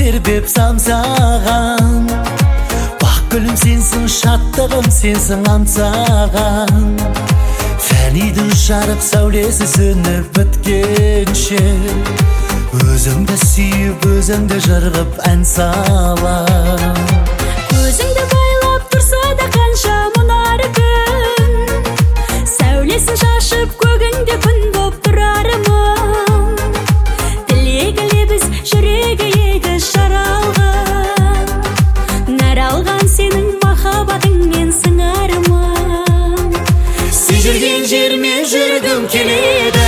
тербеп самсаған, бақ гүлім сенсің, шаттығым сенсің аңсаған. Фәнидің жарық сәулесі сөніп біткенше, өзіңді сүйіп, өзіңді жырғып ән салам. Өзіңді байлап тұрса да қанша мұнар күн, сәулесін шашып көгіңде күн боп тұрармын. Тілегі лебіз, жүрегі егіз жаралған, нәр алған сенің махаббатыңмен сыңармын. Сен жүрген жерме жүргім келеді,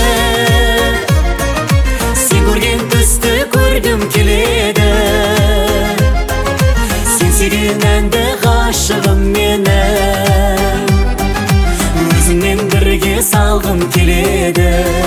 сен көрген түсті көргім келеді. Сен сүйген әнді ғашығым менің, өзіңмен бірге салғым келеді.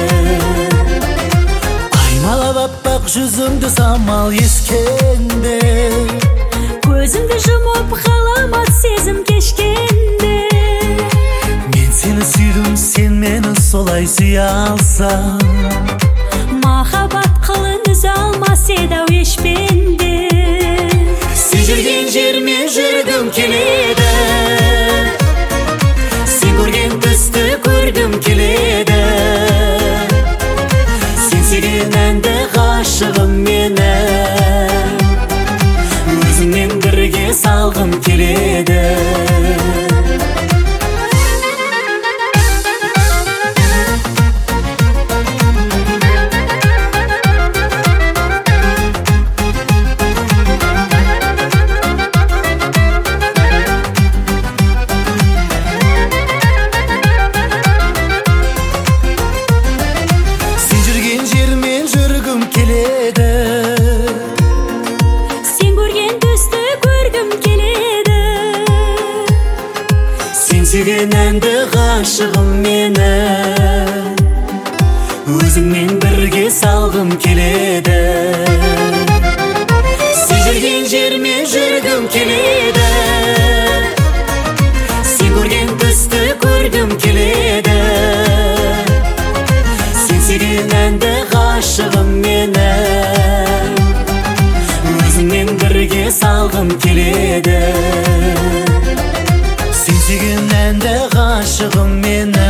Аймалап аппақ жүзіңді самал ескенде, Көзімді жұмып ғаламат сезім кешкенде. мен сені сүйдім, сен мені солай сүйе алсаң. Махаббат қылын үзе алмас еді-ау ешпенде. Сен жүрген жерме жүргім келеді, сен көрген түсті көргім келеді. Сен сүйген әнді ғашығым менің, өзіңмен бірге салғым келеді. Сен көрген түсті көргім келеді. Сен сүйген әнді ғашығым менің, өзіңмен бірге салғым келеді. Сен жүрген жерме жүргім келеді, сен көрген түсті көргім келеді. Сен сүйген әнді ғашығым менің, өзіңмен бірге салғым келеді. Сен сүйген әнді ғашығым менің,